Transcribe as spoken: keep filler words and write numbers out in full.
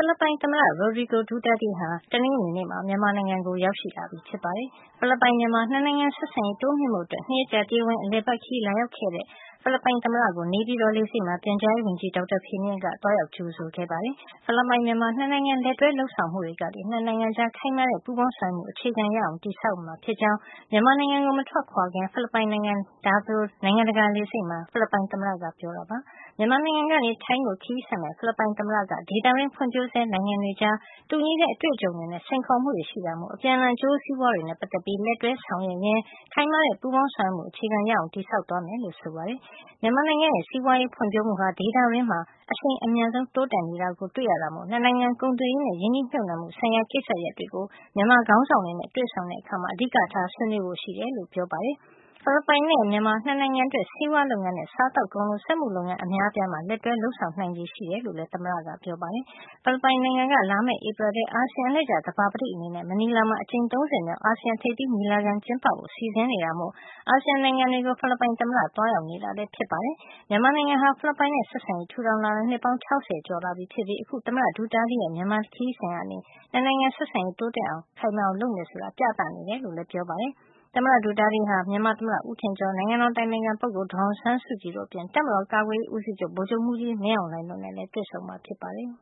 ဖိလစ်ပိုင်သမ္မတ Rodrigo Duterte ဟာတနင်္ဂနွေနေ့မှာမြန်မာနိုင်ငံကိုရောက်ရှိလာပြီဖြစ်ပါတယ်။ ဖိလစ်ပိုင်-မြန်မာနှစ်နိုင်ငံဆက်ဆံရေးတိုးမြှင့်ဖို့အတွက်နှစ်ရက်ကြာတရားဝင်အလည်ပတ်ခရီးလာရောက်ခဲ့တဲ့ဖိလစ်ပိုင်သမ္မတကိုနေပြည်တော်လေဆိပ်မှာပြန်ကြားရေးဝန်ကြီးဒေါက်တာဖေမြင့်ကသွားရောက်ကြိုဆိုခဲ့ပါတယ်။ဖိလစ်ပိုင်-မြန်မာနှစ်နိုင်ငံလက်တွဲလုပ်ဆောင်မှုတွေကနေနှစ်နိုင်ငံကြားခိုင်မာတဲ့ပူးပေါင်းဆောင်ရွက်မှုအခြေခံရအောင်တည်ဆောက်မှာဖြစ်ကြောင်းမြန်မာနိုင်ငံကိုမထွက်ခွာခင်ဖိလစ်ပိုင်နိုင်ငံဒါဗိုနိုင်ငံတကာလေဆိပ်မှာဖိလစ်ပိုင်သမ္မတကပြောတာပါ။မြန်မာနိုင်ငံကနေထိုင်းကိုခရီးဆက်မဲ့ဖိလစ်ပိုင်သမ္မတကဒေသတွင်းဖွံ့ဖြိုးဆဲနိုင်ငံတွေကြားတူညီတဲ့အတွေ့အကြုံတွေနဲ့စိန်ခေါ်မှုတွေရှိတာမို့အပြန်အလှန်အကျိုးစီးပွားတွေနဲ့ပတ်သက်ပြီးလက်တွဲဆောင်ရွက်ရင်းခိုင်မာတဲ့ပူးပေါင်းဆောင်ရွက်မှုအခြေခံရအောင်တည်ဆောက်သွားမယ်လို့ဆိုပါတယ်။မြန်မာနိုင်ငံရဲ့စီးပွားရေးဖွံ့ဖြိုးမှုဟာဒေသတွင်းမှာအရှိန်အမြန်ဆုံးတိုးတက်နေတာကိုတွေ့ရတာမို့နှစ်နိုင်ငံကုန်သွယ်ရေးနဲ့ရင်းနှီးမြှုပ်နှံမှုဆိုင်ရာကိစ္စရပ်တွေကိုမြန်မာခေါင်းဆောင်တွေနဲ့တွေ့ဆုံတဲ့အခါမှာအဓိကထားဆွေးနွေးဖို့ရှိတယ်လို့ပြောပါတယ်။ဖိလစ်ပိုင်နဲ့မြန်မာနှစ်နိုင်ငံအတွက်ဆေးဝါးလုပ်ငန်းနဲ့စားသောက်ကုန်လိုစက်မှုလုပ်ငန်းအများအပြားမှာလက်တွဲလုပ်ဆောင်နိုင်ခြေရှိတယ်လို့လည်းသမ္မတကပြောပါတယ်။ဖိလစ်ပိုင်နိုင်ငံကလာမယ့်ဧပြီလထဲအာဆီယံအလှည့်ကျသဘာပတိအနေနဲ့မနီလာမှာအကြိမ်၃၀မြောက်အာဆီယံထိပ်သီးညီလာခံကျင်းပဖို့စီစဉ်နေတာမို့အာဆီယံနိုင်ငံတွေကိုဖိလစ်ပိုင်သမ္မတသွားရောက်နေတာလည်းဖြစ်ပါတယ်။မြန်မာနိုင်ငံဟာဖိလစ်ပိုင်နဲ့ဆက်ဆံရေးထူထောင်လာတာနှစ်ပေါင်း၆၀ကျော်လာပြီဖြစ်ပြီးအခုသမ္မတဒူတာတီရဲ့မြန်မာခရီးစဉ်ကနေနှစ်နိုင်ငံဆက်ဆံရေးတိုးတက်အောင်ခိုင်မာအောင်လုပ်မယ်ဆိုတာပြသနေတယ်လို့လည်းပြောပါတယ်။သမ္မတဒူတာတီဟာမြန်မာသမ္မတဦးထင်ကျော်နိုင်ငံတော်တိုင်ပင်ခံပုဂ္ဂိုလ်ဒေါ်အောင်ဆန်းစုကြည်တို့အပြင်တပ်မတော်ကာကွယ်ရေးဦးစီးချုပ်ဗိုလ်ချုပ်မှူးကြီးမင်းအောင်လှိုင်တို့နဲ့လည်းတွေ့ဆုံမှာဖြစ်ပါတယ်။